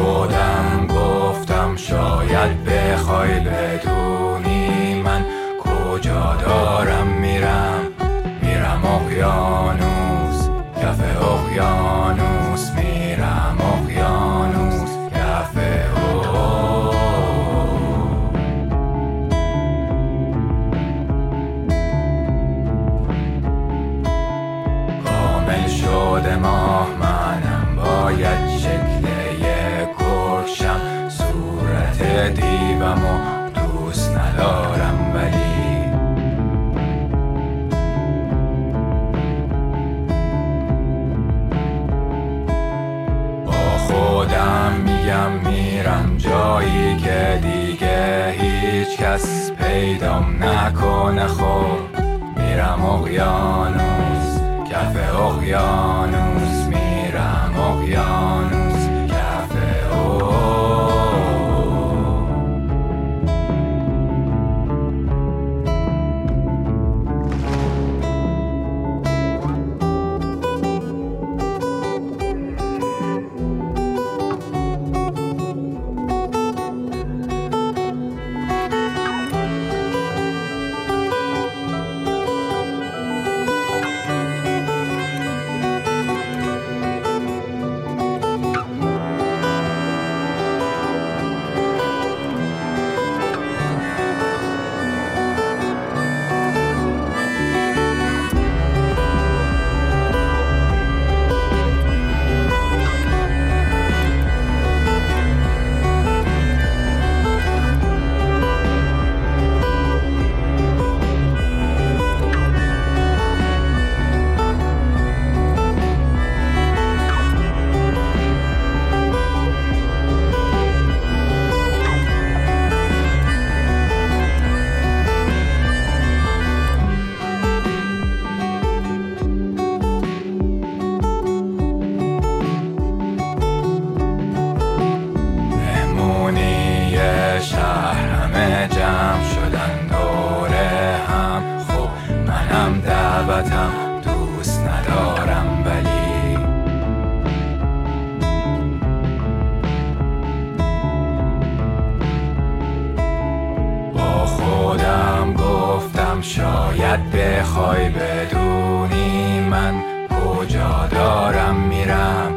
خودم گفتم شاید بخوای بدونی من کجا دارم میرم اقیانوس، کف اقیانوس میرم، اقیانوس کف کامل شده ماه، منم باید شکل یک گرشم، صورت دیومو دوست ندارم ولی خودم میگم میرم جایی که دیگه هیچ کس پیدام نکنه، خب میرم اقیانوس، کف اقیانوس میرم، اقیانوس کف شهر همه جمع شدن دوره هم، خب منم دعوتم دوست ندارم ولی با خودم گفتم شاید بخوای بدونی من کجا دارم میرم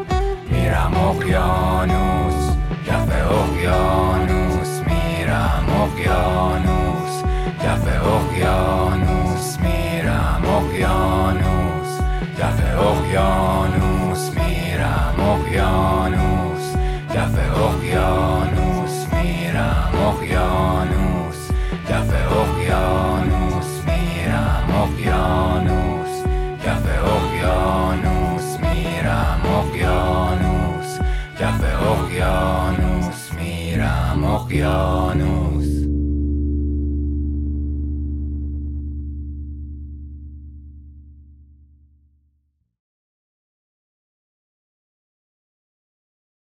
اقیانوس، کف اقیانوس میرم، اقیانوس کف اقیانوس میرم، اقیانوس کف اقیانوس میرم، اقیانوس کف اقیانوس میرم، اقیانوس کف اقیانوس میرم، اقیانوس کف اقیانوس میرم، اقیانوس کف اقیانوس میرم، اقیانوس